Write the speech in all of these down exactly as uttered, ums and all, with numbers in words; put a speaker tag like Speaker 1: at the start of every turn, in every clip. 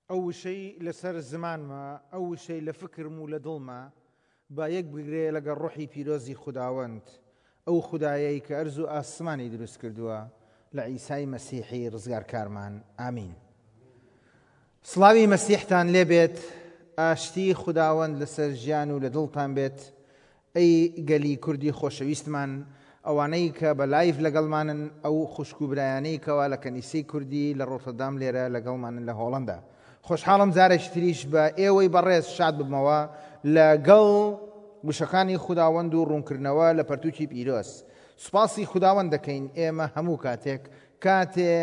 Speaker 1: ئەو وشەی لەسەر زمانمە، ئەو وشەی لە فکرم و لە دڵمە، با یەک بگرێ لەگەڵ ڕوحی پیرۆزی خوداوەند، ئەو خودایەی کە ئەرز و ئاسمانی دروست کردووە لە عیسای مەسیحی ڕزگارکارمان. ئامین. سڵاوی مەسیحتان لێبێت، ئاشتی خوداوەند لەسەر ژیان و لە دڵتان بێت. ئەی گەلی کوردی خۆشەویستمان، ئەوانەی کە بە لایف لەگەڵمانن، ئەو خوشک و برایانەی کەوا لە کەنیسەی کوردی لە ڕۆتەردام لێرە لەگەڵمانن لە هۆڵەندا. خۆشحاڵم جارێکی تریش بە ئێوەی بەڕێز شاد ببمەوە لەگەڵ وشەکانی خوداوەند و ڕوونکردنەوە لە پەرتووکی پیرۆز. سوپاسی خوداوەند دەکەین ئێمە هەموو کاتێک کاتێ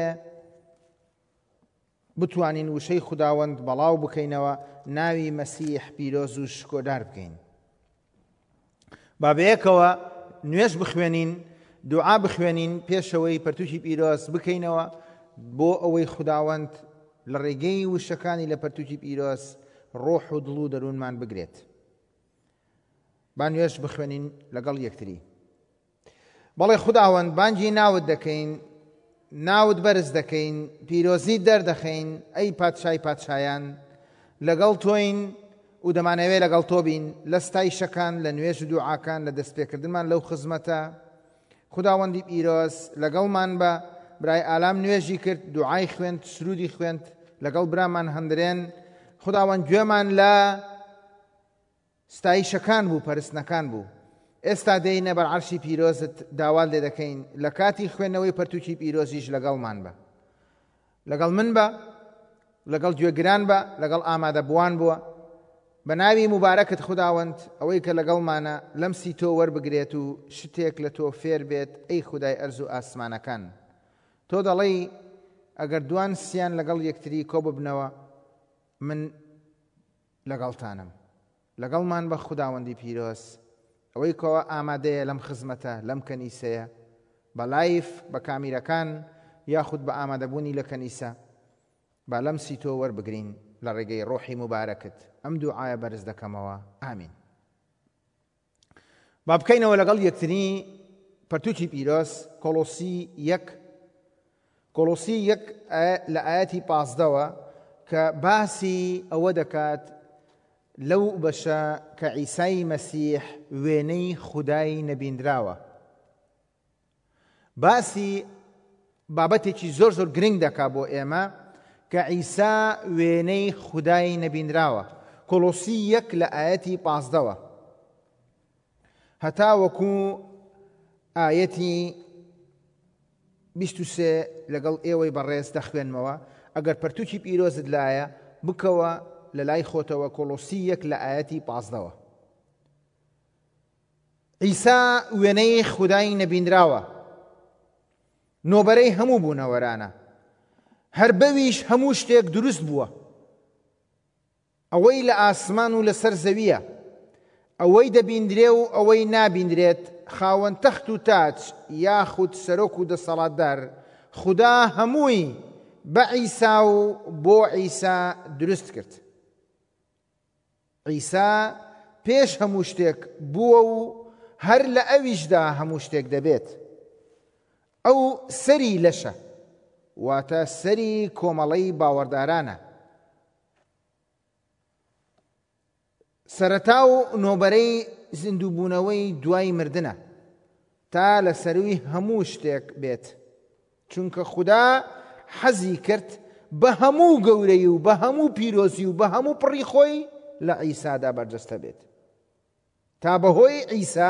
Speaker 1: بتوانین وشەی خوداوەند بەڵاو بکەینەوە، ناوی مەسیح پیرۆز و شکۆدار بکەین. با بەیەکەوە نوێژ بخوێنین، دوعا بخوێنین، پێشەوەی پەرتووکی پیرۆز بکەینەوە بۆ ئەوەی خوداوەند لە ڕێگەی وشەکانی لە پەرتووکی پیرۆز ڕۆح و دڵ و دەروونمان بگرێت. با نوێژ بخوێنین لەگەڵ یەکتری. بەڵێ خوداوەند، بانگی ناوت دەکەین، ناوت بەرز دەکەین، پیرۆزی دەردەخەین، ئەی پادشای پادشایان، لەگەڵ تۆین و دەمانەوێت لەگەڵ تۆ بین لە ستایشەکان، لە نوێژ و دوعاکان، لە دەستپێکردنمان لەو خزمەتە. خوداوەندی پیرۆز لەگەڵمان بە. برای ئالام نوێژی کرد، دوعای خوێند، سرودی خوێند، لەگەڵ برامان هەندرێن. خوداوەند گوێمان لە ستایشەکان بوو، پەرستنەکان بوو. ئێستا دێینە بەر عەرشی پیرۆزت، داوا لێ دەکەین لە کاتی خوێندنەوەی پەرتووکی پیرۆزیش لەگەڵمان بە، لەگەڵ من بە، لەگەڵ گوێگران بە، لەگەڵ ئامادەبووان بووە. بە ناوی مبارەکت خوداوەند، ئەوەی کە لەگەڵمانە لەمسی تۆ وەربگرێت و شتێک لە تۆ فێر بێت، ئەی خودای ئەرز و ئاسمانەکان. تۆ دەڵێی ئەگەر دوان سیان لەگەڵ یەکتری کۆ ببنەوە، من لەگەڵتانم. لەگەڵمان بە خوداوەندی پیرۆز، ئەوەی کەوە ئامادەیە لەم خزمەتە، لەم کەنیسەیە، بە لایف، بە کامیرەکان، یاخود بە ئامادەبوونی لە کەنیسە، با لەمسی تۆ وەربگرین لە ڕێگەی ڕۆحی مبارەکت. ئەم دوعایە بەرز دەکەمەوە. ئامین. با بکەینەوە لەگەڵ یەکتری پەرتووکی پیرۆز، کۆلۆسی یەک کۆلۆسی یەک لە ئاەتی پازدەوە کە باسی ئەوە دەکات لەو بەشە کە عیسای مەسیح وێنەی خودای نەبیندراوە. باسی بابەتێکی زۆر زۆر گرنگ دەکا بۆ ئێمە کە عیسا وێنەی خودای نەبیندراوە. کۆلۆسی یەک لە ئاەتی پازدەوە هەتا وەکو ئاەتی بیست و سێ لەگەڵ ئێوەی بەڕێز دەخوێنمەوە. ئەگەر پەرتووکی پیرۆزت لایە بکەوە لە لای خۆتەوە، کۆلۆسی یەک لە ئاەتی پازدەوە. عیسا وێنەی خودای نەبیندراوە، نۆبەرەی هەموو بوونەوەرانە، هەر بەویش هەموو شتێک دروست بووە. ئەوەی لە ئاسمان و لەسەر زەویە، ئەوەی دەبیندرێ و ئەوەی نابیندرێت، خاوەن تەخت و تاج یاخود سەرۆک و دەسەڵاتدار، خوددا هەمووی بە عیسا و بۆ عیسا دروست کرد. عیسا پێش هەموو شتێک بووە و هەر لە ئەویشدا هەموو شتێک دەبێت. ئەو سەری لەشە، واتە سەری کۆمەڵەی باوەڕدارانە، سەرەتا و نۆبەرەی زیندووبوونەوەی دوای مردنە، تا لە سەروی هەموو شتێک بێت. چونکە خوددا حەزی کرد بە هەموو گەورەی و بە هەموو پیرۆزی و بە هەموو پڕی خۆی لە عیسادا بەرجەستە بێت، تا بەهۆی عیسا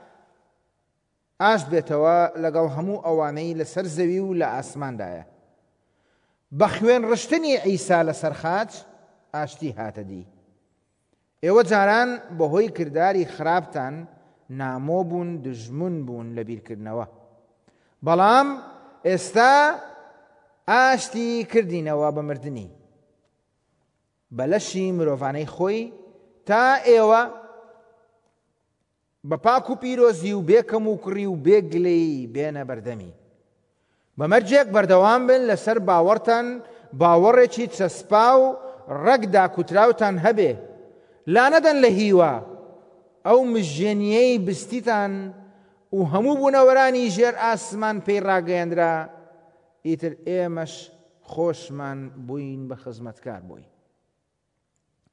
Speaker 1: ئاشت بێتەوە لەگەڵ هەموو ئەوانەی لەسەر زەوی و لە ئاسماندایە. بە خوێن ڕشتنی عیسا لەسەر خاچ ئاشتی هاتە دی. ئێوە جاران بەهۆی کردداری خراپتان نامۆ بوون، دژمن بوون لە بیرکردنەوە، بەڵام ئێستا ئاشتی کردینەوە بە مردنی بە لەشی مرۆڤانەی خۆی، تا ئێوە بە پاک و پیرۆزی و بێکەم و کوڕی و بێگلەی بێنە بەردەمی. بەمەرجێک بەردەوام بن لەسەر باوەڕتان، باوەڕێکی چەسپا و ڕەگدا کوتراوتان هەبێ، لا نەدەن لە هیوا ئەو مژێنیەی بستیتان و هەموو بوونەوەرانی ژێر ئاسمان پێی ڕاگەیەندرا، ئیتر ئێمەش خۆشمان بووین بە خزمەتکار بووی.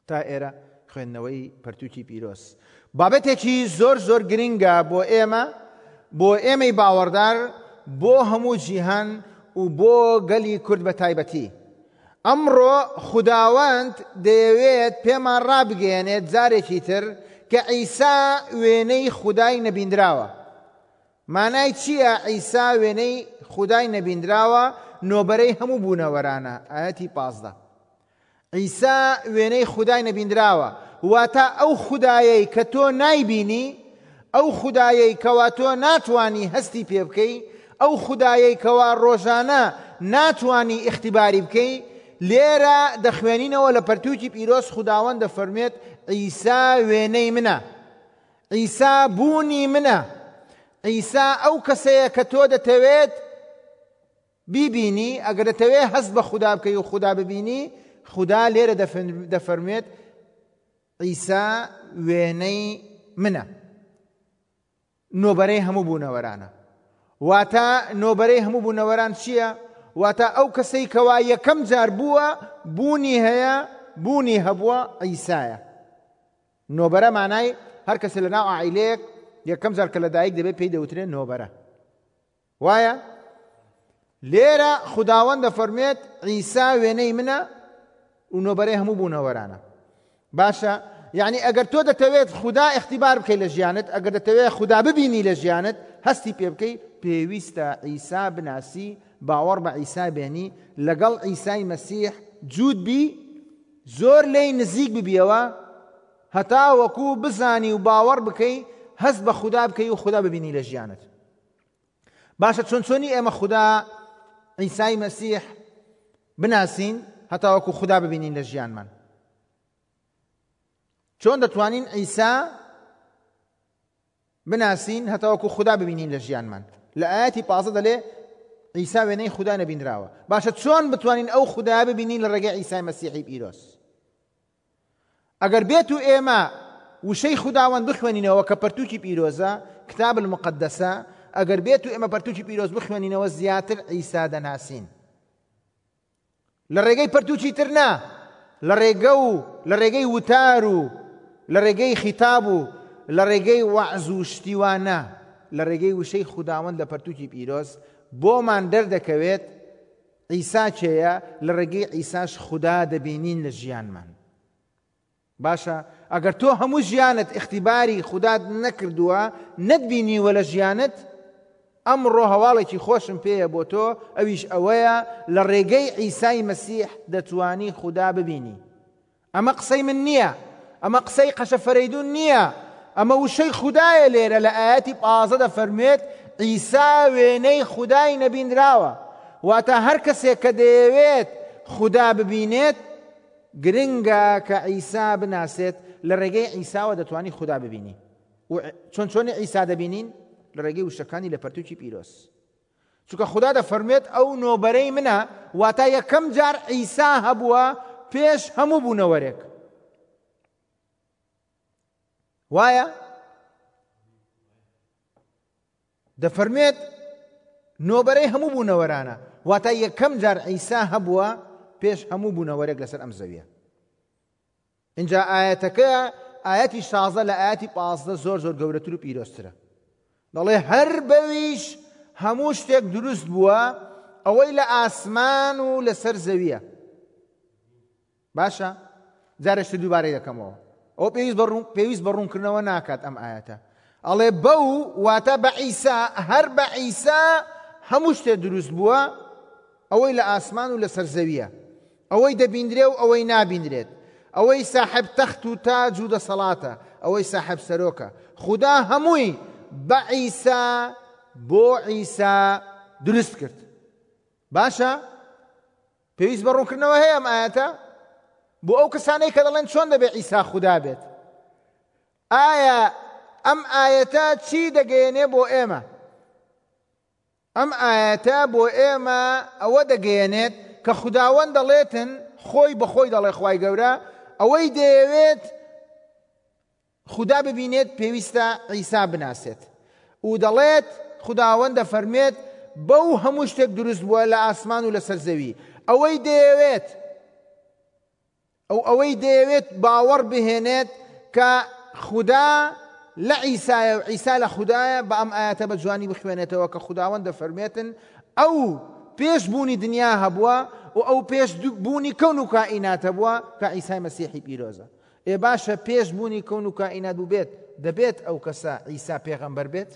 Speaker 1: تا ئێرە خوێندنەوەی پەرتووکی پیرۆز بابەتێکی زۆر زۆر گرنگە بۆ ئێمە بۆ ئێمەی باوەڕدار بۆ هەموو جیهان و بۆ گەلی کورد بە تایبەتی ئەمڕۆ خوداوەند دەیەوێت پێمان ڕابگەێنێت جارێکی تر کە عیسا وێنەی خودای نەبیندراوە مانای چییە عیسا وێنەی خودای نەبیندراوە نۆبەرەی هەموو بوونەوەرانە ئاەتی پازدە عیسا وێنەی خودای نەبیندراوە واتە ئەو خودایەی کە تۆ نایبینی ئەو خودایەی کەوا تۆ ناتوانی هەستی پێ بکەی ئەو خودایەی کەوا ڕۆژانە ناتوانی ئیختیباری بکەی لێرە دەخوێنینەوە لە پەرتووکی پیرۆز خوداوەند دەفەرمێت عیسا وێنەی منە عیسا بوونی منە عیسا ئەو کەسەیە کە تۆ دەتەوێت بیبینی ئەگەر دەتەوێت هەست بە خوددا بکەی و خوددا ببینی خوددا لێرە دەفەرمێت عیسا وێنەی منە نۆبەرەی هەموو بوونەوەرانە واتە نۆبەرەی هەموو بوونەوەران چییە؟ واتە ئەو کەسەی کەوا یەکەم جار بووە بوونی هەیە بوونی هەبووە عیسایە نۆبەرە مانای هەر کەسە لە ناو عائیلەیەک یەکەم جار کە لەدایک دەبێت پێی دەوترێت نۆبەرە وایە لێرە خوداوەند دەفەرمێت عیسا وێنەی منە و نۆبەرەی هەموو بوونەوەرانە باشە یعنی ئەگەر تۆ دەتەوێت خوددا اختیبار بکەی لە ژیانت ئەگەر دەتەوێت خوددا ببینی لە ژیانت هەستی پێ بکەی پێویستە عیسا بناسی باوەڕ بە عیسا بێنی لەگەڵ عیسای مەسیح جوود بی زۆر لێی نزیک ببیەوە هەتا وەکوو بزانی و باوەڕ بکەی هەست بە خوددا بکەی و خوددا ببینی لە ژیانت باشە چۆن چۆنی ئێمە خوددا عیسای مەسیح بناسین هەتا وەکوو خوددا ببینین لە ژیانمان چۆن دەتوانین عیسا بناسین هەتا وەکوو خوددا ببینین لە ژیانمان لە ئاەتی پازە دەڵێ عیسا وێنەی خوددا نەبیندراوە باشە چۆن بتوانین ئەو خوددا ببینین لە ڕێگەی عیسای مەسیحی پیرۆز ئەگەر بێت و ئێمە وشەی خوداوەند بخوێنینەوە کە پەرتووکی پیرۆزە کتاب المقدسە ئەگەر بێت و ئێمە پەرتووکی پیرۆز بخوێنینەوە زیاتر عیسا دەناسین لە ڕێگەی پەرتووکی تر نا لە ڕێگە و لە ڕێگەی وتار و لە ڕێگەی خیتاب و لە ڕێگەی وەعز و شتیوانە لە ڕێگەی وشەی خوداوەند لە پەرتووکی پیرۆز بۆمان دەردەکەوێت عیسا چێیە لە ڕێگەی عیساش خوددا دەبینین لە ژیانمان باشە ئەگەر تۆ هەموو ژیانت اختیباری خوددات نەکردووە نەتبینیوە لە ژیانت ئەمڕۆ هەواڵێکی خۆشم پێیە بۆ تۆ ئەویش ئەوەیە لە ڕێگەی عیسای مەسیح دەتوانی خوددا ببینی ئەمە قسەی من نییە ئەمە قسەی قەشە فەرەیدون نییە ئەمە وشەی خوددایە لێرە لە ئاەتی پازە دەفەرمێت عیسا وێنەی خودای نەبیندراوە واتە هەر کەسێک کە دەیەوێت خوددا ببینێت گرنگە کە عیسا بناسێت لە ڕێگەی عیساوە دەتوانی خوددا ببینی چۆن چۆنی عیسا دەبینین لە ڕێگەی وشەکانی لە پەرتووکی پیرۆز چونکە خوددا دەفەرمێت ئەو نۆبەرەی منە واتە یەکەم جار عیسا هەبووە پێش هەموو بوونەوەرێک وایە دەفەرمێت نۆبەرەی هەموو بوونەوەرانە واتە یەکەم جار عیسا هەبووە پێش هەموو بوونەوەرێک لەسەر ئەم زەویە اینجا ئاەتەکە ئاەتی شازە لە ئاەتی پازدە زۆر زۆر گەورەتر و پیرۆزترە دەڵێ هەر بەویش هەموو شتێک دروست بووە ئەوەی لە ئاسمان و لەسەر زەویە باشە جارێشتر دووبارەی دەکەمەوە ئەو پێویست بە ڕوونکردنەوە ناکات ئەم ئاەتە ئەڵێ بەو واتە بە عیسا هەر بە عیسا هەموو شتێک دروست بووە ئەوەی لە ئاسمان و لەسەر زەویە ئەوەی دەبیندرێ و ئەوەی نابیندرێت ئەوەی ساحب تەخت و تاج و دەسەڵاتە ئەوەی ساحب سەرۆکە خوددا هەمووی بە عیسا بۆ عیسا دروست کرد باشە پێویست بە ڕوونکردنەوە هەیە ئەم ئاەتە بۆ ئەو کەسانەی کە دەڵێن چۆن دەبێت عیسا خوددا بێت ئایا ئەم ئاەتە چی دەگەیەنێ بۆ ئێمە ئەم ئاەتە بۆ ئێمە ئەوە دەگەیەنێت کە خوداوەند دەڵێتن خۆی بە خۆی دەڵێ خوای گەورە ئەوەی دەیەوێت خوددا ببینێت پێویستە عیسا بناسێت و دەڵێت خوداوەند دەفەرمێت بەو هەموو شتێک دروست بووە لە ئاسمان و لەسەر زەوی ئەوەی دەیەوێت ئەو ئەوەی دەیەوێت باوەڕ بهێنێت کە خوددا لە عیسایە و عیسا لە خوددایە بە ئەم ئاەتە بە جوانی بخوێنێتەوە کە خودداوەند دەفەرمێتن ئەو پێش بوونی دنیا هەبووە و ئەو پێش بوونی کەون و کائینات هەبووە کە عیسای مەسیحی پیرۆزە. ئێ باشە پێش بوونی کەون و کائینات بوو بێت دەبێت ئەو کەسە عیسا پێغەمبەر بێت؟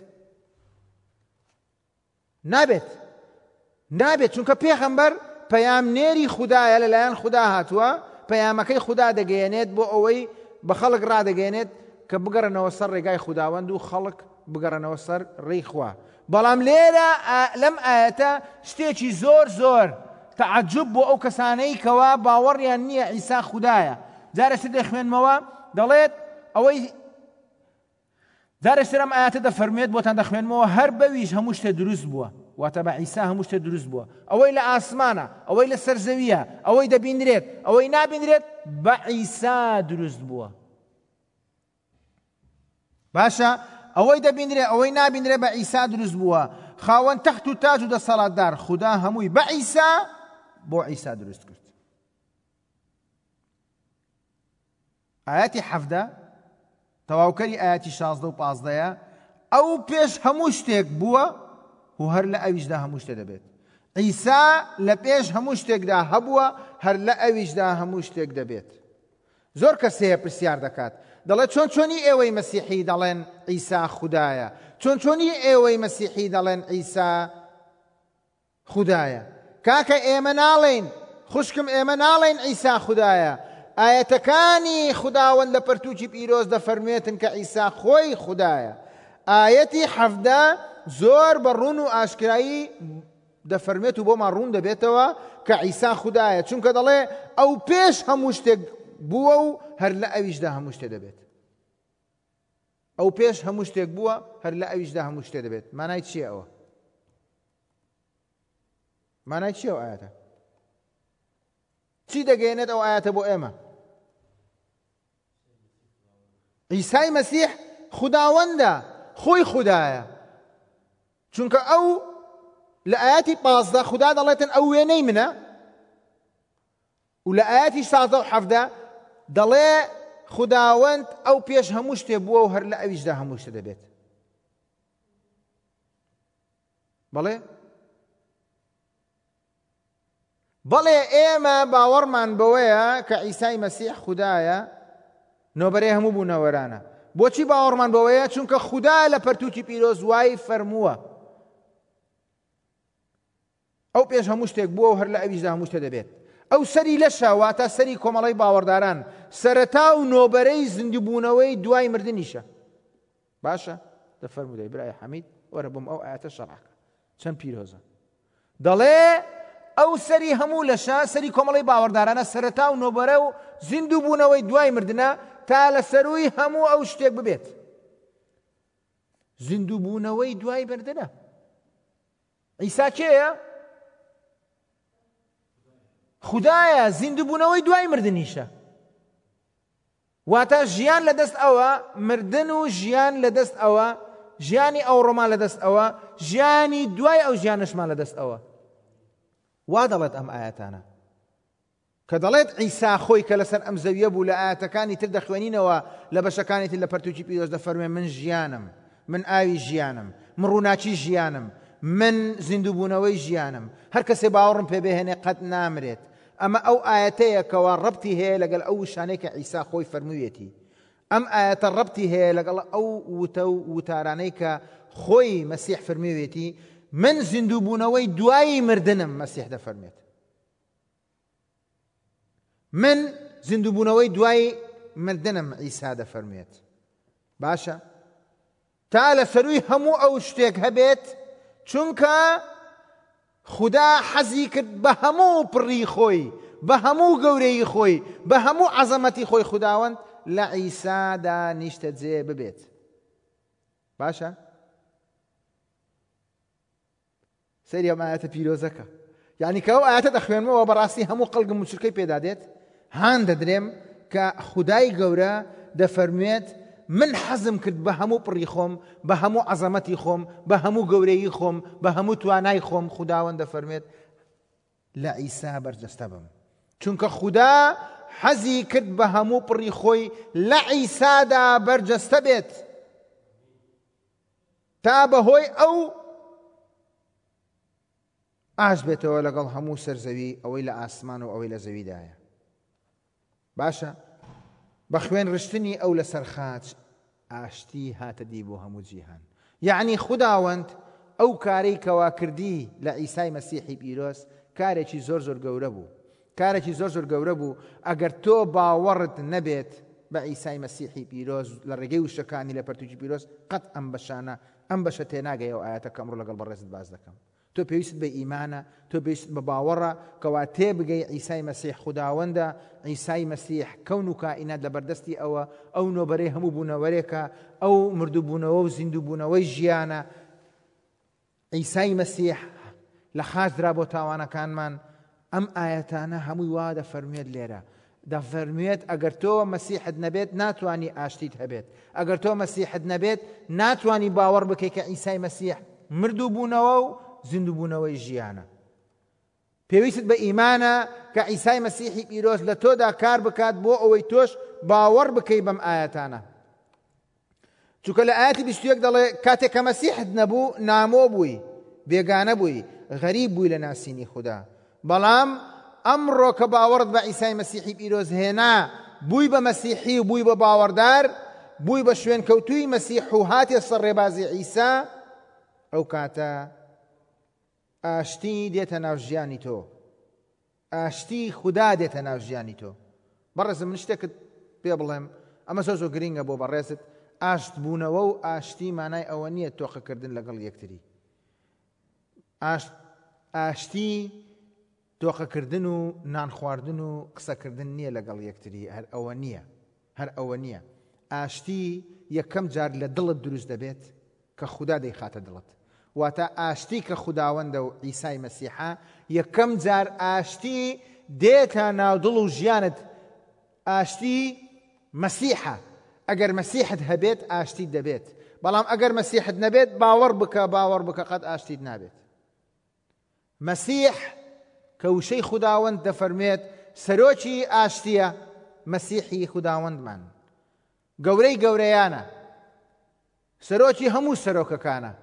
Speaker 1: نابێت نابێت چونکە پێغەمبەر پەیامنێری خوددایە لەلایەن خوددا هاتووە، پەیامەکەی خوددا دەگەیەنێت بۆ ئەوەی بە خەڵک ڕادەگەێنێت کە بگەڕنەوە سەر ڕێگای خودداوەند و خەڵک بگەڕنەوە سەر ڕێی خوا. بەڵام لێرە لەم ئاەتە شتێکی زۆر زۆر تەعەجوب بۆ ئەو کەسانەی کەوا باوەڕیان نییە عیسا خوددایە. جارێک دەخوێنمەوە دەڵێت ئەوەی جارێک ئەم ئاەتە دەفەرمێت بۆتان دەخوێنمەوە هەر بەویش هەموو شتێ دروست بووە، واتە بە عیسا هەموو شتێ دروست بووە، ئەوەی لە ئاسمانە، ئەوەی لە سەرزەویە، ئەوەی دەبینرێت، ئەوەی نابینرێت بە عیسا دروست بووە. باشە ئەوەی دەبینرێت ئەوەی نابینرێت بە عیسا دروست بووە. خاوەن تەخت و تاج و دەسەڵاتدار خوددا هەمووی بە عیسا بۆ عیسا دروست کرد. ئاەتی حەفدە تەواوکەری ئاەتی شازدە و پازدەیە ئەو پێش هەموو شتێک بووە و هەر لە ئەویشدا هەموو شتێ دەبێت. عیسا لە پێش هەموو شتێکدا هەبووە هەر لە ئەویشدا هەموو شتێک دەبێت. زۆر کەس هەیە پرسیار دەکات دەڵێت چۆن چۆنی ئێوەی مەسیحی دەڵێن عیسا خوددایە، چۆن چۆنی ئێوەی مەسیحی دەڵێن عیسا خوددایە؟ کاکە ئێمە ناڵێن، خوشکم ئێمە ناڵێن عیسا خوددایە. ئاەتەکانی خودداوەند لە پەرتووکی پیرۆز دەفەرمێتن کە عیسا خۆی خوددایە. ئاەتی حەفدە زۆر بە ڕوون و ئاشکرایی دەفەرمێت و بۆمان ڕوون دەبێتەوە کە عیسا خوددایە، چونکە دەڵێ ئەو پێش هەموو شتێک بووە و هەر لە ئەویشدا هەموو شتێ دەبێت. ئەو پێش هەموو شتێک بووە هەر لە ئەویشدا هەموو شتێ دەبێت. مانای چییە ئەوە؟ مانای چییە ئەو ئاەتە؟ چی دەگەێنێت ئەو ئاەتە بۆ ئێمە؟ عیسای مەسیح خودداوەندە، خۆی خوددایە. چونکە ئەو لە ئاەتی پازدە خوددا دەڵێتن ئەو وێنەی منە، و لە ئاەتی شازدە و حەفدە دەڵێ خودداوەند ئەو پێش هەموو شتێ بووە و هەر لە ئەویشدا هەموو شتێ دەبێت. بەڵێ بەڵێ ئێمە باوەڕمان بەوەیە کە عیسای مەسیح خوددایە، نۆبەرەی هەموو بوونەوەرانە. بۆچی باوەڕمان بەوەیە؟ چونکە خوددا لە پەرتووکی پیرۆز وای فەرمووە ئەو پێش هەموو شتێک بووە و هەر لە ئەویشدا هەموو شتێ دەبێت. ئەو سەری لەشە، واتە سەری کۆمەڵی باوەڕداران، سەرەتا و نۆبەرەی زیندوبوونەوەی دوای مردنیشە. باشە دەفەرموودەی برای حەمید وەرە بم ئەو ئاەتە شەڕحکە چەند پیرۆزە. دەڵێ ئەو سەری هەموو لەشە، سەری کۆمەڵی باوەڕدارانە، سەرەتا و نۆبەرە و زیندوبوونەوەی دوای مردنە تا لە سەروی هەموو ئەو شتێک ببێت. زیندوبوونەوەی دوای مردنە. عیسا کێیە؟ خوددایە. زیندوبوونەوەی دوای مردنیشە، واتە ژیان لەدەست ئەوە، مردن و ژیان لەدەست ئەوە، ژیانی ئەوڕۆمان لەدەست ئەوە، ژیانی دوای ئەو ژیانشمان لەدەست ئەوە. وا دەڵێت ئەم ئاەتانە کە دەڵێت عیسا خۆی کە لەسەر ئەم زەویە بوو لە ئاەتەکانی تر دەخوێنینەوە لە بەشەکانی تر لە پەرتووکی پیرۆز دەفەرمێ من ژیانم، من ئاوی ژیانم، من ڕووناچی ژیانم، من زیندوبوونەوەی ژیانم. هەر کەسێ باوەڕم پێ بهێنێ قەت نامرێت. ئەمە ئەو ئاەتەیە کەوا ڕەبتی هەیە لەگەڵ ئەو شانەی کە عیسا خۆی فەرموویەتی. ئەم ئاەتە ڕەبتی هەیە لەگەڵ ئەو وتە و وتارانەی کە خۆی مەسیح فەرموویەتی من زیندوبوونەوەی دوای مردنم. مەسیح دەفەرمێت من زیندوبوونەوەی دوای مردنم. عیسا دەفەرمێت باشە تا لە سەروی هەموو ئەو شتێک هەبێت، چونکە خوددا حەزی کرد بە هەموو پڕی خۆی، بە هەموو گەورەی خۆی، بە هەموو عەزەمەتی خۆی خودداوەند لە عیسادا نیشتە جێ ببێت. باشە سەیری ئەم ئاەتە پیرۆزەکە، یعنی کە ئەو ئاەتە دەخوێنمەوە بەڕاستی هەموو قەڵگم و چرکەی پێدادێت. هان دەدرێم کە خودای گەورە دەفەرمێت من حەزم کرد بە هەموو پڕی خۆم، بە هەموو عەزەمەتی خۆم، بە هەموو گەورەی خۆم، بە هەموو توانای خۆم. خوداوەند دەفەرمێت لە عیسا بەرجەستە بم، چونکە خوددا حەزی کرد بە هەموو پڕی خۆی لە عیسادا بەرجەستە بێت تا بەهۆی ئەو ئاش بێتەوە لەگەڵ هەموو سەرزەوی ئەوەی لە ئاسمان و ئەوەی لە زەویدایە. باشە بە خوێن ڕشتنی ئەو لەسەر خاچ ئاشتی هاتە دی بۆ هەموو جیهان. یعنی خوداوەند ئەو کارەی کەوا کردی لە عیسای مەسیحی پیرۆز کارێکی زۆر زۆر گەورە بوو کارێکی زۆر زۆر گەورە بوو. ئەگەر تۆ باوەڕت نەبێت بە عیسای مەسیحی پیرۆز لە ڕێگەی وشەکانی لە پەرتووکی پیرۆز قەت ئەم بەشانە ئەم بەشە تێناگەیەوە ئاەتە کە ئەمڕۆ لەگەڵ بەڕێزت باز دەکەم. تۆ پێویست بە ئیمانە، تۆ پێویست بە باوەڕە کەوا تێبگەی عیسای مەسیح خوداوەندە، عیسای مەسیح کەون و کائینات لە بەردەستی ئەوە، ئەو نۆبەرەی هەموو بوونەوەرێکە، ئەو مردووبوونەوە و زیندووبوونەوەی ژیانە. عیسای مەسیح لە خاچ درا بۆ تاوانەکانمان. ئەم ئاەتانە هەمووی وا دەفەرموێت لێرە، دەفەرموێت ئەگەر تۆ مەسیحت نەبێت ناتوانی ئاشتیت هەبێت، ئەگەر تۆ مەسیحت نەبێت ناتوانی باوەڕ بکەیت کە عیسای مەسیح مردووبوونەوە و زیندووبوونەوەی ژیانە. پێویست بە ئیمانە کە عیسای مەسیحی پیرۆز لە تۆدا کار بکات بۆ ئەوەی تۆش باوەڕ بکەی بەم ئاەتانە. چونکە لە ئاەتی بیست و یەک دەڵێ کاتێک کە مەسیحت نەبوو نامۆ بووی، بێگانە بووی، غەریب بووی لە ناسینی خوددا. بەڵام ئەمڕۆ کە باوەڕت بە عیسای مەسیحی پیرۆز هێنا، بووی بە مەسیحی و بووی بە باوەڕدار، بووی بە شوێن کەوتووی مەسیح و هاتێ سەر ڕێبازی عیسا، ئەو کاتە ئاشتی دێتە ناو ژیانی تۆ، ئاشتی خوددا دێتە ناو ژیانی تۆ. بەڕێزم من شتێکت پێ بڵێم، ئەمە زۆر زۆر گرینگە بۆ بەڕێزت. ئاشت بوونەوە و ئاشتی مانای ئەوە نییە تۆقەکردن لەگەڵ یەکتری. ئاشتی تۆقەکردن و نان خواردن و قسەکردن نییە لەگەڵ یەکتری، هەر ئەوە نییە، هەر ئەوە نییە. ئاشتی یەکەم جار لە دڵت دروست دەبێت کە خوددا دەیخاتە دڵت. واتە ئاشتی کە خوداوەندە و عیسای مەسیحە، یەکەم جار ئاشتی دێتە ناو دڵ و ژیانت. ئاشتی مەسیحە. ئەگەر مەسیحت هەبێت ئاشتیت دەبێت، بەڵام ئەگەر مەسیحت نەبێت باوەڕ بکە باوەڕ بکە قەت ئاشتیت نابێت. مەسیح کە وشەی خوداوەند دەفەرمێت سەرۆکی ئاشتیە، مەسیحی خوداوەندمان گەورەی گەورەیانە، سەرۆکی هەموو سەرۆکەکانە.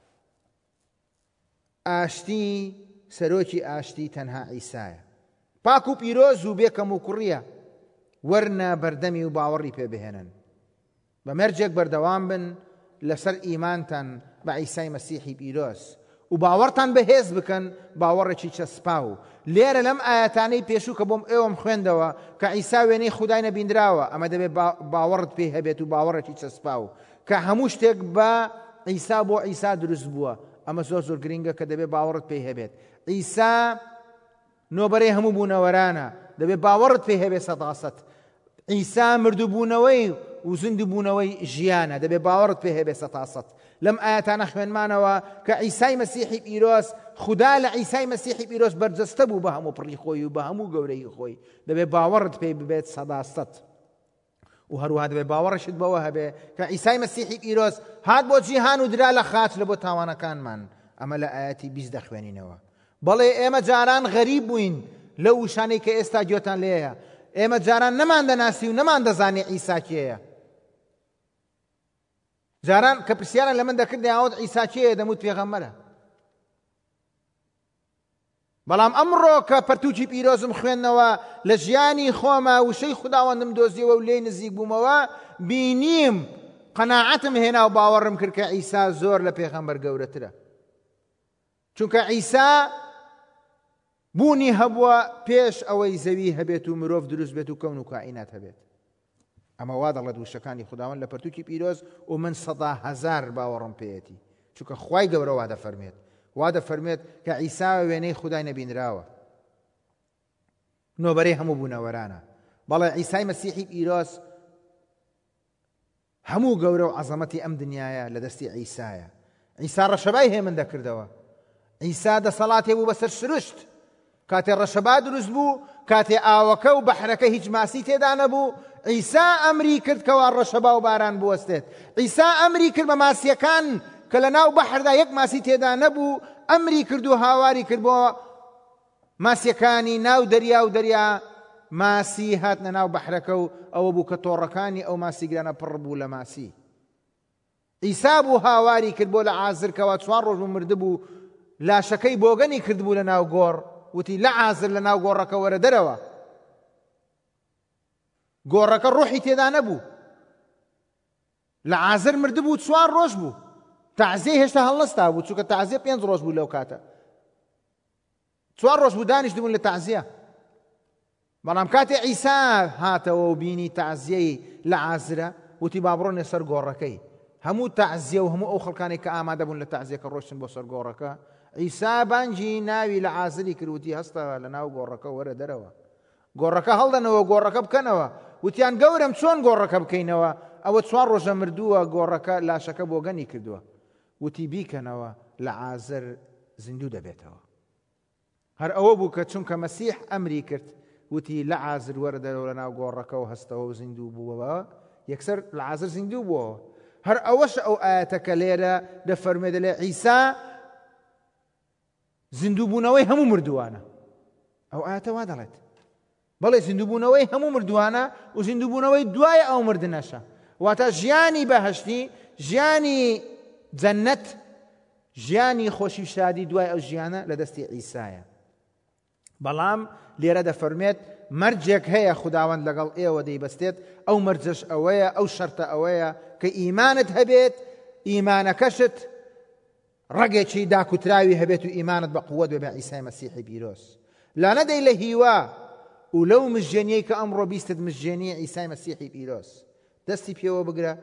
Speaker 1: ئاشتی سەرۆکی ئاشتی تەنها عیسایە، پاک و پیرۆز و بێکەم و کوڕیە. وەرنە بەردەمی و باوەڕی پێ بهێنن، بە مەرجێک بەردەوام بن لەسەر ئیمانتان بە عیسای مەسیحی پیرۆز و باوەڕتان بەهێز بکەن باوەڕێکی چەسپاو. لێرە لەم ئاەتانەی پێشوو کە بۆم ئێوەم خوێندەوە کە عیسا وێنەی خودای نەبیندراوە، ئەمە دەبێت باوەڕت پێ هەبێت و باوەڕێکی چەسپاو کە هەموو شتێک بە عیسا بۆ عیسا دروست بووە. ئەمە زۆر زۆر گرینگە کە دەبێت باوەڕت پێی هەبێت. عیسا نۆبەرەی هەموو بوونەوەرانە، دەبێت باوەڕت پێی هەبێت سەداسەت. عیسا مردووبوونەوەی و زیندووبوونەوەی ژیانە، دەبێت باوەڕت پێ هەبێت سەداسەت. لەم ئاەتانە خوێنمانەوە کە عیسای مەسیحی پیرۆز، خوددا لە عیسای مەسیحی پیرۆز بەرجەستە بوو بە هەموو پڕی خۆی و بە هەموو گەورەی خۆی. دەبێت باوەڕت پێی ببێت سەداسەت. و هەروەها دەبێت باوەڕشت بەوە هەبێ کە عیسای مەسیحی پیرۆز هات بۆ جیهان و درا لە خاچ لە بۆ تاوانەکانمان. ئەمە لە ئاەتی بیست دەخوێنینەوە. بەڵێ ئێمە جاران غەریب بووین لەو وشانەی کە ئێستا گوێتان لێیە. ئێمە جاران نەمان دەناسی و نەمان دەزانێ عیسا کێیە. جاران کە پرسیاران لە من دەکرد یاوت عیسا کێیە، دەموت پێغەمبەرە. بەڵام ئەمڕۆ کە پەرتووکی پیرۆزم خوێندنەوە لە ژیانی خۆمە وشەی خوداوەندم دۆزیەوە و لێی نزیک بوومەوە، بینیم قەناعەتم هێنا و باوەڕم کرد کە عیسا زۆر لە پێغەمبەر گەورەترە. چونکە عیسا بوونی هەبووە پێش ئەوەی زەوی هەبێت و مرۆڤ دروست بێت و کەون و کائینات هەبێت. ئەمە وا دەڵێت وشەکانی خوداوەند لە پەرتووکی پیرۆز و من سەدا هەزار باوەڕم پێیەتی. چونکە خوای گەورە وا دەفەرمێت وا دەفەرمێت کە عیسا وێنەی خودای نەبینراوە، نۆبەرەی هەموو بوونەوەرانە. بەڵێ عیسای مەسیحی پیرۆز هەموو گەورە و عەزەمەتی ئەم دنیاە لە دەستی عیسایە. عیسا ڕەشەبای هێمن دەکردەوە. عیسا دەسەڵاتێ بوو بەسەر سروشت. کاتێ ڕەشەبا دروست بوو، کاتێ ئاوەکە و بەحرەکە هیچ ماسی تێدا نەبوو، عیسا ئەمری کرد کەوا ڕەشەبا و باران بوەستێت. عیسا ئەمری کرد بە ماسیەکان کە لە ناو بەحردا یەک ماسی تێدا نەبوو، ئەمری کرد و هاواری کرد بۆ ماسیەکانی ناو دەریا و دەریا ماسی هاتنە ناو بەحرەکە و ئەوە بوو کە تۆڕەکانی ئەو ماسی گرانە پڕ بوو لە ماسی. عیسا بوو هاواری کرد بۆ لە عازرکەوە چوار ڕۆژ بوو مردبوو لاشەکەی بۆگەنی کردبوو لە ناو گۆڕ وتی لە عازر لە ناو گۆڕەکە وەرە دەرەوە. گۆڕەکە ڕوحی تێدا نەبوو، لە عازر مردبوو چوار ڕۆژ بوو، تەعزیە هێشتا هەڵنەستا بوو چونکە تەعزیە پێنج ڕۆژ بوو لەو کاتە، چوار ڕۆژ بوو دانیشتبوون لە تەعزیە. بەڵام کاتێ عیسا هاتەوە و بینی تەعزیەی لە عازرە وتی با بڕۆنێ سەر گۆڕەکەی. هەموو تەعزیە و هەموو ئەو خەڵکانی کە ئامادە بوون لە تەعزیەکە ڕۆیشتن بۆ سەر گۆڕەکە. عیسا بانگی ناوی لە عازری کرد وتی هەستە لە ناو گۆڕەکە وەرە دەرەوە. گۆڕەکە هەڵدەنەوە گۆڕەکە بکەنەوە. وتیان گەورم چۆن گۆڕەکە بکەینەوە؟ ئەوە چوار ڕۆژە مردووە گۆڕەکە لاشەکە بۆگەنی کردووە. وتی بیکەنەوە لە عازر زیندوو دەبێتەوە. هەر ئەوە بوو کە چونکە مەسیح ئەمری کرد وتی لە عازر وەرە دەرەوە لە ناو گۆڕەکە و هەستەوە و زیندوو بووەوە، یەکسەر لە عازر زیندوو بووەوە. هەر ئەوەش ئەو ئاەتەکە لێرە دەفەرمێ دەڵێ عیسا زیندووبوونەوەی هەموو مردووانە. ئەو ئاەتە وا دەڵێت بەڵێ زیندووبوونەوەی هەموو مردووانە و زیندووبوونەوەی دوایە ئەو مردنەشە. واتە ژیانی بەهەشتی، ژیانی جەنەت، ژیانی خۆشی شادی دوای ئەو ژیانە لە دەستی عیسایە. بەڵام لێرە دەفەرمێت مەرجێک هەیە خوداوەند لەگەڵ ئێوە دەیبەستێت، ئەو مەرجەش ئەوەیە، ئەو شەرتە ئەوەیە کە ئیمانت هەبێت، ئیمانەکەشت ڕەگێکی داکوتراوی هەبێت و ئیمانت بە قووەت بێ بە عیسای مەسیحی پیرۆز. لا نەدەی لە هیوا و لەو مژێنیەی کە ئەمڕۆ بیستت مژێنیە عیسای مەسیحی پیرۆز دەستی پێوە بگرە،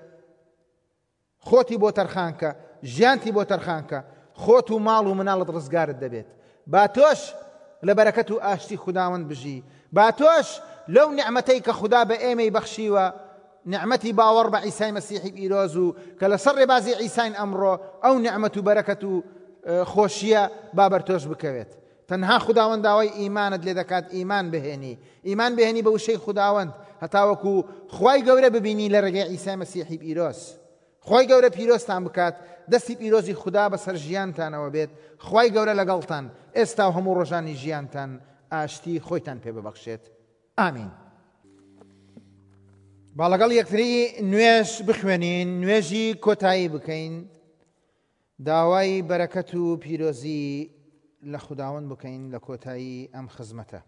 Speaker 1: خۆتی بۆ تەرخانکە، ژیانتی بۆ تەرخانکە، خۆت و ماڵ و مناڵت ڕزگارت دەبێت. با تۆش لە بەرەکەت و ئاشتی خوداوەند بژی، با تۆش لەو نعمەتەی کە خوددا بە ئێمەی بەخشیوە، نعمەتی باوەڕ بە عیسای مەسیحی پیرۆز و کە لەسەر ڕێبازی عیساین ئەمڕۆ ئەو نعمەت و بەرەکەت و خۆشیە با بەرتۆش بکەوێت. تەنها خوداوەند داوای ئیمانت لێ دەکات، ئیمان بهێنی، ئیمان بهێنی بە وشەی خوداوەند هەتاوەکو خوای گەورە ببینی لە ڕێگەی عیسای مەسیحی پیرۆز. خوای گەورە پیرۆزتان بکات، دەستی پیرۆزی خوددا بەسەر ژیانتانەوە بێت، خوای گەورە لەگەڵتان ئێستا و هەموو ڕۆژانی ژیانتان ئاشتی خۆیتان پێ ببەخشێت. ئامین. با لەگەڵ یەکتری نوێژ بخوێنین، نوێژی کۆتایی بکەین، داوای بەرەکەت و پیرۆزی لە خوداوەند بکەین لە کۆتایی ئەم خزمەتە.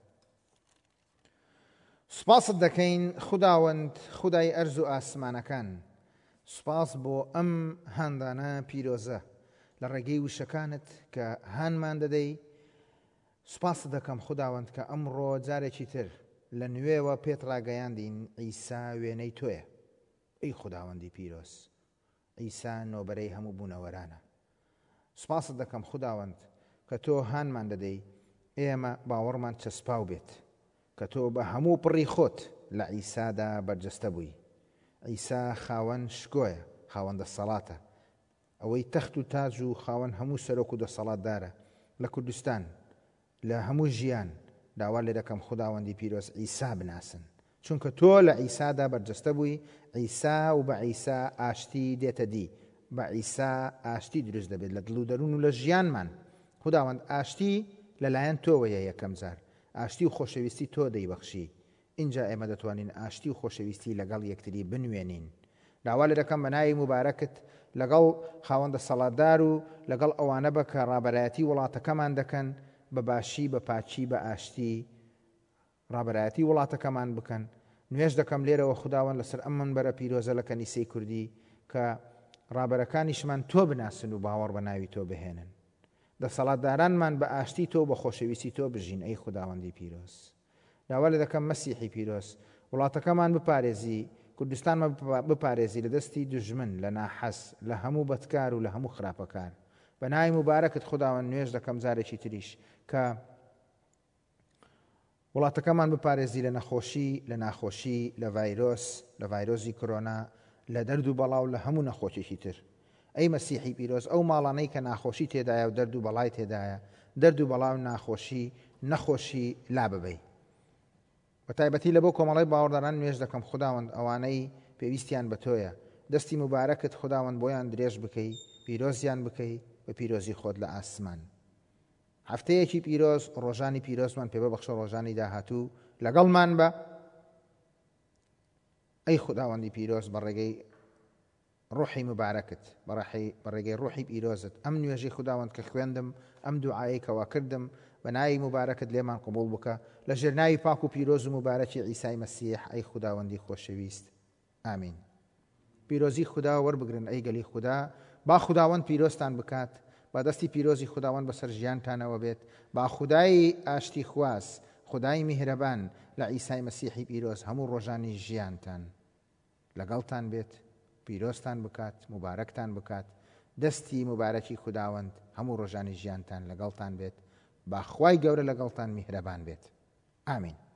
Speaker 1: سوپاست دەکەین خوداوەند خودای ئەرز و ئاسمانەکان، سوپاس بۆ ئەم هاندانە پیرۆزە لە ڕێگەی وشەکانت کە هانمان دەدەی. سوپاس دەکەم خوداوەند کە ئەمڕۆ جارێکی تر لە نوێوە پێت ڕاگەیاندین عیسا وێنەی تۆیە. ئەی خوداوەندی پیرۆز، عیسا نۆبەرەی هەموو بوونەوەرانە. سوپاست دەکەم خوداوەند کە تۆ هانمان دەدەی ئێمە باوەڕمان چەسپاو بێت کە تۆ بە هەموو پڕی خۆت لە عیسادا بەرجەستە بووی. عیسا خاوەن شکۆیە، خاوەن دەسەڵاتە، ئەوەی تەخت و تاج و خاوەن هەموو سەرۆک و دەسەڵاتدارە لە کوردستان لە هەموو ژیان. داوا لێ دەکەم خوداوەندی پیرۆز عیسا بناسن، چونکە تۆ لە عیسادا بەرجەستە بووی. عیسا و بە عیسا ئاشتی دێتە دی، بە عیسا ئاشتی دروست دەبێت لە دڵ و دەروون و لە ژیانمان. خوداوەند ئاشتی لەلایەن تۆوەیە یەکەم جار، ئاشتی و خۆشەویستی تۆ دەیبەخشی. اینجا ئێمە دەتوانین ئاشتی و خۆشەویستی لەگەڵ یەکتری بنوێنین. داوا لێ دەکەم بە ناوی مبارەکت لەگەڵ خاوەندە سەڵاتدار و لەگەڵ ئەوانە بە کە ڕابەرایەتی وڵاتەکەمان دەکەن بە باشی، بە پاچی، بە ئاشتی ڕابەرایەتی وڵاتەکەمان بکەن. نوێژ دەکەم لێرەوە خوداوەند لەسەر ئەم منبەرە پیرۆزە لە کەنیسەی کوردی کە ڕابەرەکانیشمان تۆ بناسن و باوەڕ بە ناوی تۆ بهێنن. دەسەڵاتدارانمان بە ئاشتی تۆ بە خۆشەویستی تۆ بژین. ئەی خوداوەندی پیرۆز، داوا لێ دەکەم مەسیحی پیرۆز وڵاتەکەمان بپارێزی، کوردستانمان بپارێزی لە دەستی دوژمن، لە ناحەس، لە هەموو بەدکار و لە هەموو خراپەکار. بە ناوی مبارەکت خوداوەند نوێژ دەکەم جارێکی تریش کە وڵاتەکەمان بپارێزی لە نەخۆشی، لە ناخۆشی، لە ڤایرۆس، لە ڤایرۆسی کۆرۆنا، لە دەرد و بەڵاو، لە هەموو نەخۆشیێکی تر. ئەی مەسیحی پیرۆز، ئەو ماڵانەی کە ناخۆشی تێدایە و دەرد و بەڵای تێدایە، دەرد و بەڵاو ناخۆشی نەخۆشی لا ببەی. بە تایبەتی لە بۆ کۆمەڵی باوەڕداران نوێژ دەکەم خوداوەند ئەوانەی پێویستیان بە تۆیە، دەستی مبارەکت خوداوەند بۆیان درێژ بکەی، پیرۆزیان بکەی بە پیرۆزی خۆت لە ئاسمان. هەفتەیەکی پیرۆز ڕۆژانی پیرۆزمان پێ ببەخشە ڕۆژانی داهاتوو لەگەڵمان بە ئەی خوداوەندی پیرۆز بە ڕێگەی ڕوحی مبارەکت بە ڕێگەی ڕوحی پیرۆزت ئەم نوێژەی خوداوەند کە خوێندم ئەم دوعایی کەوا کردم بە ناوی مبارەکت لێمان قبوڵ بکە لە ژێر ناوی پاک و پیرۆز و مبارەکی عیسای مەسیح ئەی خوداوەندی خۆشەویست ئامین. پیرۆزی خوددا وەربگرن ئەی گەلی خوددا، با خوداوەند پیرۆزتان بکات، با دەستی پیرۆزی خوداوەند بەسەر ژیانتانەوە بێت، با خودای ئاشتی خواست خودای میهرەبان لە عیسای مەسیحی پیرۆز هەموو ڕۆژانی ژیانتان لەگەڵتان بێت، پیرۆزتان بکات، مبارەکتان بکات. دەستی مبارەکی خوداوەند هەموو ڕۆژانی ژیانتان لەگەڵتان بێت، با خوای گەورە لەگەڵتان میهرەبان بێت. ئامین.